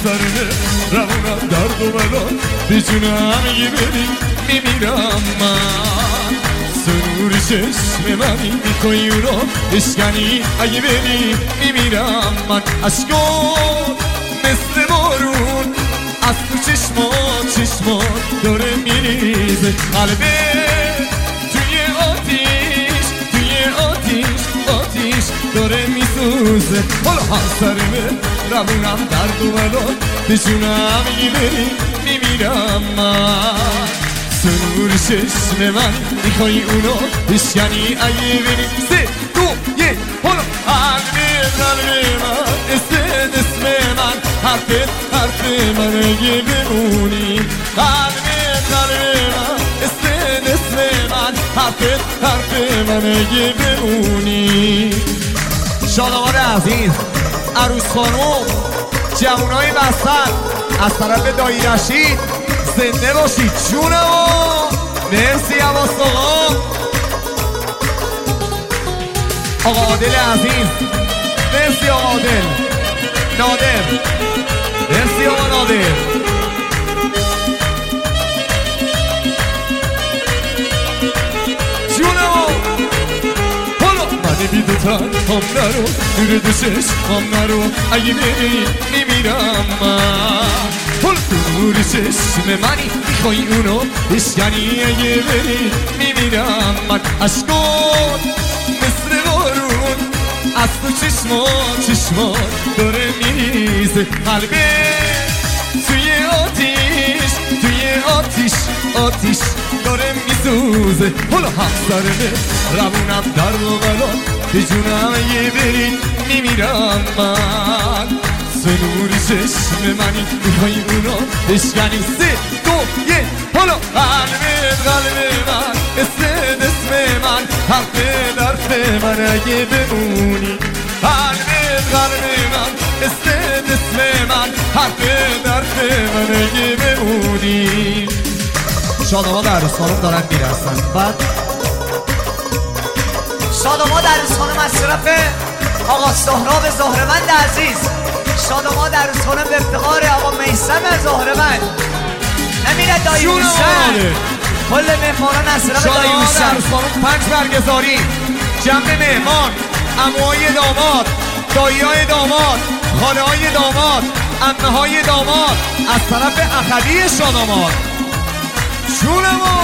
همسرمه روونم درد و بلا به جونم اگه بری میمیرم من سرور چشم منی میکنی او را بشکنی اگه بری میمیرم من اشکان مثل بارون از تو چشمات داره میریزه قلبه توی آتیش داره میسوزه حالا همسرمه روونم درد و بلا به جونم اگه بری میمیرم من سرور چشم من میخوای اونو بشکنی اگه بری 3 2 1 حالا قلب من اسم من حرف من اگه بمونی قلب من اسم من حرف من اگه بمونی شادمان عزیز عروس خانوم جوانای بستر از طرف دایی رشید زنده باشید جونمو مرسی عباس آقا عادل عزیز مرسی آقا عادل نادر مرسی آقا نادر جونمو حالا من بی دوتن هم نرو نور دوشش هم نرو اگه بری میمیرم من حالا نور چشم منی میخوای اونو بشکنی اگه بری میمیرم من اشکان مثل بارون از تو چشمات داره میریزه قلبه توی آتیش داره میسوزه حالا همسرمه روونم درد و بلا به جونم اگه بری میمیرم من سنور چشم منی میخوای اونو بشکنی 3 2 1 حالا قلب من اسم من حرف من اگه بمونی قلب من اسم من حرف من اگه بمونی شادمان عروس خانم دارن میرسن بعد شادمان عروس خانم از طرف آقا سهراب زهرمند عزیز شادمان عروس خانم به افتخار آقا میثم زهرمند نمیره دایی موشن کل مهمانان از طرف دایی موشن شادمان عروس خانم 5 برگزاری جمع مهمان عموهای داماد دایی‌های داماد خاله‌های داماد عمه‌های داماد از طرف اخوی شادمان جونمو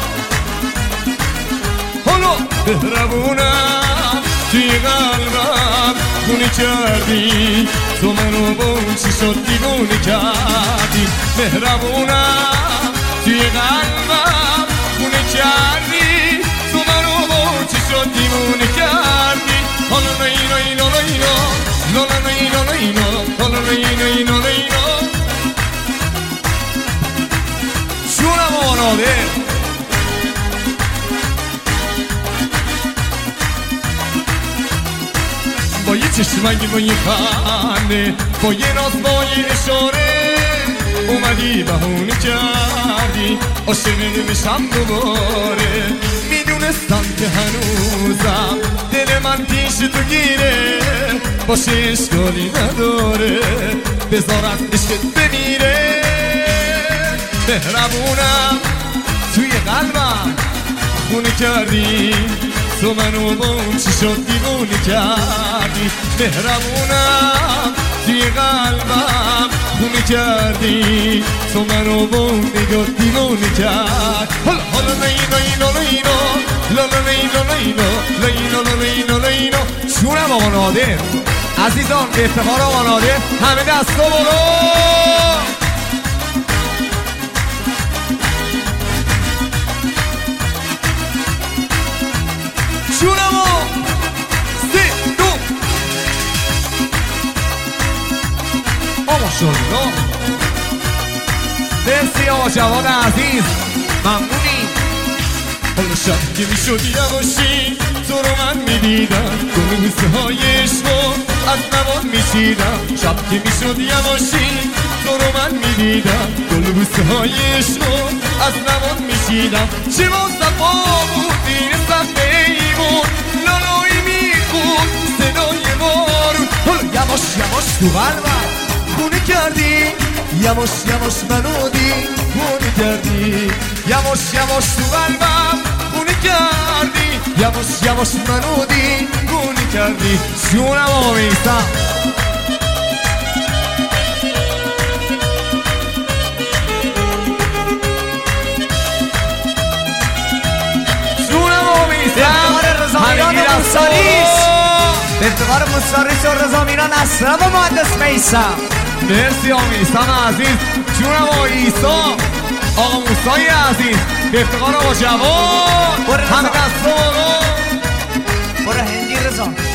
حالا بهربونم توی قلبم خونه کردی تو منو با اون چی شد دیوونه کردی مهربونم توی قلبم خونه کردی تو منو با اون چی شد دیوونه کردی حالا نینا لالا نینا حالا نینا جونم آناده با یه چشمنگی با یه خنده با یه راز با یه اشاره اومدی بهونه کردی عاشق نمیشم دوباره میدونستم که هنوزم دل من پیش تو گیره باشه اشکالی نداره بذارم عشقت بمیره مهربونم توی قلبم خونه کردی تو منو با اون چی شد دیوونه کردی مهربونم توی قلبم خونه کردی تو منو با اون نگاه دیوونه کرد حالا لینا شونم آقا نادر عزیزان به افتخار آقا نادر همه دستا برو جونمو 3 2 ماشاءالله مرسی آقا جوان عزیز ممنونی حالا شب که میشد یواشی تو رو من میدیدم گلوزه های عشقو از نوان میشیدم شب که میشد یواشی تو رو من میدیدم گلوزه های عشقو از نوان میشیدم چه با صفا بود دیر صفحه ای بود لالایی میخود صدای بارون حالا یواش تو قلبم خونه کردی یواش یواش منو دیوونه کردی یواش یواش تو قلبم خونه کردی یواش یواش منو دیوونه کردی جونم آقا میثم به افتخار موساریس و رضا میران اسراب و مهندس میثم. مرسی آقا میثم عزیز جونم آقا عیسی آقا موسای عزیز به افتخار آقا جواد همه دست آقا برو هندی رضا